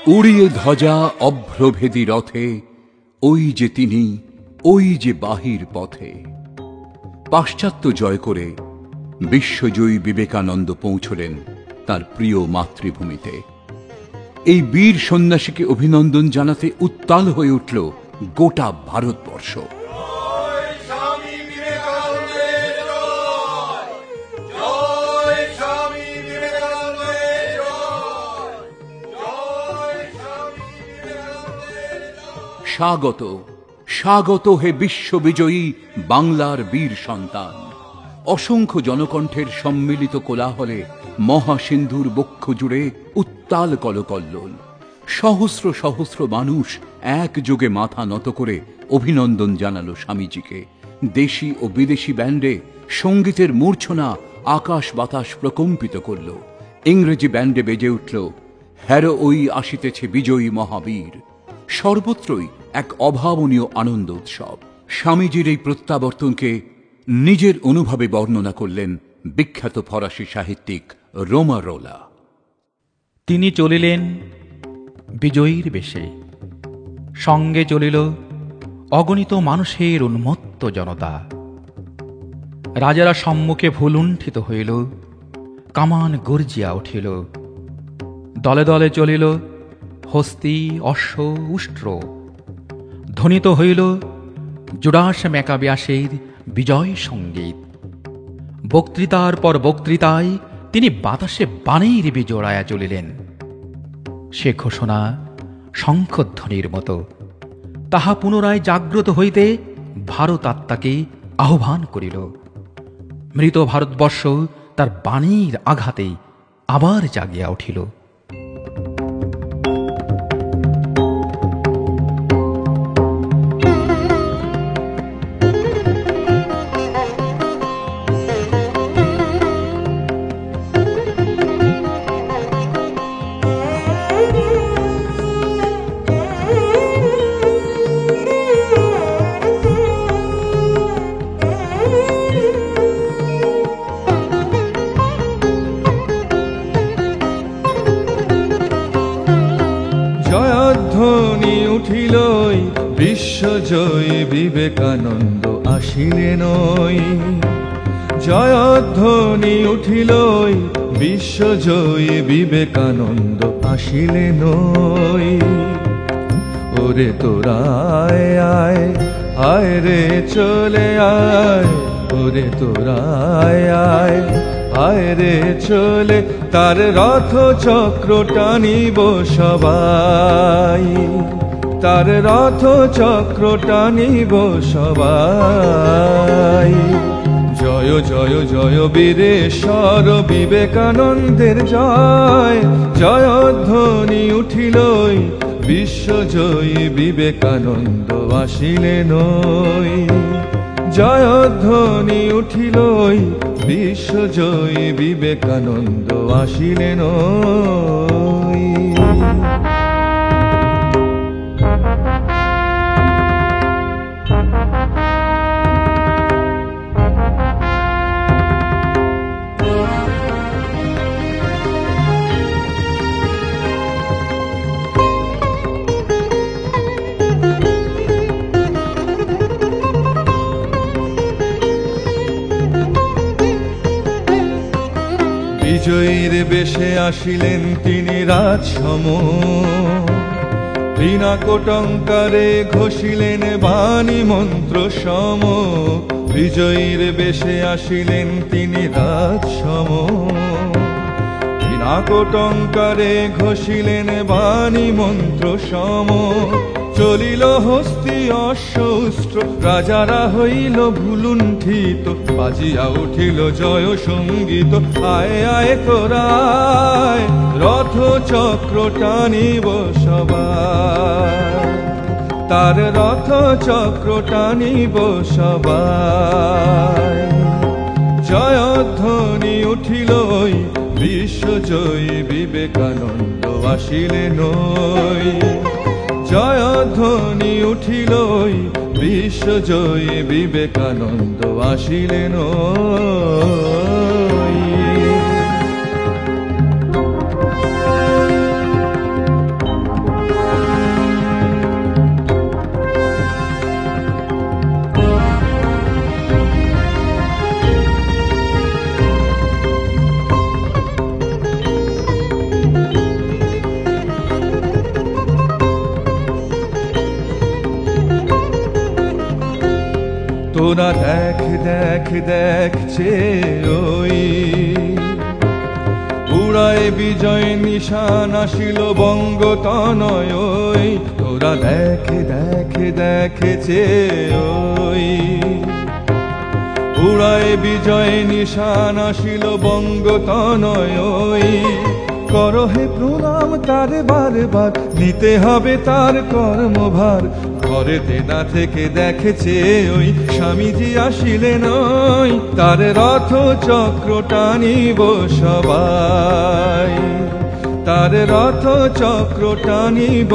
উড়িয়ে ধ্বজা অভ্রভেদী রথে, ওই যে তিনি, ওই যে বাহির পথে। পাশ্চাত্য জয় করে বিশ্বজয়ী বিবেকানন্দ পৌঁছলেন তার প্রিয় মাতৃভূমিতে। এই বীর সন্ন্যাসীকে অভিনন্দন জানাতে উত্তাল হয়ে উঠল গোটা ভারতবর্ষ। স্বাগত, স্বাগত হে বিশ্ববিজয়ী বাংলার বীর সন্তান। অসংখ্য জনকণ্ঠের সম্মিলিত কোলাহলে মহাসিন্ধুর বক্ষ জুড়ে উত্তাল কলকল্লোল। সহস্র সহস্র মানুষ একযোগে মাথা নত করে অভিনন্দন জানালো স্বামীজিকে। দেশি ও বিদেশি ব্যান্ডে সঙ্গীতের মূর্ছনা আকাশ বাতাস প্রকম্পিত করল। ইংরেজি ব্যান্ডে বেজে উঠল হ্যারো ওই আসিতেছে বিজয়ী মহাবীর। সর্বত্রই এক অভাবনীয় আনন্দ উৎসব। স্বামীজির এই প্রত্যাবর্তনকে নিজের অনুভবে বর্ণনা করলেন বিখ্যাত ফরাসি সাহিত্যিক রোমারোলা। তিনি চলিলেন বিজয়ীর বেশে, সঙ্গে চলিল অগণিত মানুষের উন্মত্ত জনতা। রাজারা সম্মুখে ভুলুণ্ঠিত হইল, কামান গর্জিয়া উঠিল। দলে দলে চলিল হস্তি, অশ্ব, উষ্ট্র। ধ্বনিত হইল জুডাস ম্যাকাবিয়াসের বিজয় সঙ্গীত। বক্তৃতার পর বক্তৃতায় তিনি বাতাসে বাণের বিজোড়ায়া চলিলেন। সে ঘোষণা শঙ্খধ্বনির মতো। তাহা পুনরায় জাগ্রত হইতে ভারত আত্মাকে আহ্বান করিল। মৃত ভারতবর্ষ তার বাণীর আঘাতে আবার জাগিয়া উঠিল। জয়ধ্বনি উঠিল, বিশ্বজয়ী বিবেকানন্দ আসিলেন। জয়ধ্বনি উঠিল, বিশ্বজয়ী বিবেকানন্দ আসিলেন। ওরে তোরা আয় আয়, আয় রে চলে আয়। ওরে তোরা আয় আয়, আয় রে চলে তার রথ চক্র টানিব সবাই। তার রথ চক্র টানিব সবাই। জয় জয় জয় বীরেশ্বর বিবেকানন্দের জয়। জয়ধ্বনি উঠিল, বিশ্বজয়ী বিবেকানন্দ আসিলেন। জয়ধ্বনি উঠিল, বিশ্বজয়ী বিবেকানন্দ আসিলেন। বিজয়ীর বেশে আসিলেন তিনি রাজসম। বিনা কোটঙ্কারে ঘোষিলেন বাণী মন্ত্র সম। বিজয়ীর বেশে আসিলেন তিনি রাজসম। বিনা কোটঙ্কারে ঘোষিলেন বাণী মন্ত্র সম। চলিল হস্তি অশ্ব উষ্ট্র, রাজারা হইল ভুলুণ্ঠিত। বাজিয়া উঠিল জয় সঙ্গীত। আয় আয় তোরা আয়, রথ চক্র টানিব সবাই। তার রথ চক্র টানিব সবাই। জয়ধ্বনি উঠিল, বিশ্বজয়ী বিবেকানন্দ আসিলেন। জয়ধ্বনি উঠিল, বিশ্বজয়ী বিবেকানন্দ আসিলেন। তোরা দেখ দেখ দেখছে ওই উড়ায় বিজয় নিশান আসিল বঙ্গতনয় ওই তোরা দেখ দেখ দেখছে ওই উড়ায় বিজয় নিশান আসিল বঙ্গতনয় ওই করহে প্রণাম তার বারবার নিতে হবে তার কর্মভার ঘরেতে না থেকে দেখেছে ওই স্বামীজি আসিলেন ওই তার রথ চক্র টানিব সবাই তার রথ চক্র টানিব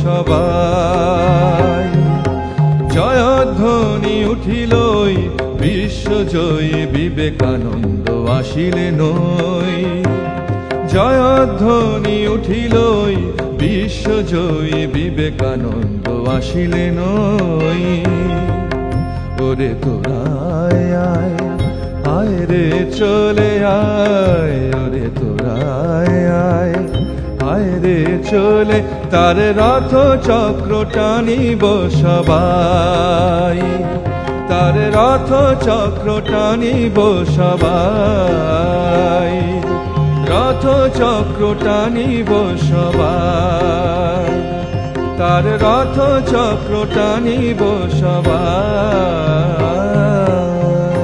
সবাই জয়ধ্বনি উঠিল বিশ্বজয়ী বিবেকানন্দ আসিলেন ওই জয়ধ্বনি উঠিল বিশ্বজয়ী বিবেকানন্দ আসিলেন ওই ওরে তোরা আয় আয় রে চলে আয় ওরে তোরা আয় আয় রে চলে তার রথ চক্র টানিব সবাই তার রথ চক্র টানিব সবাই রথ চক্র টানিব সবাই তার রথ চক্র টানিব সবাই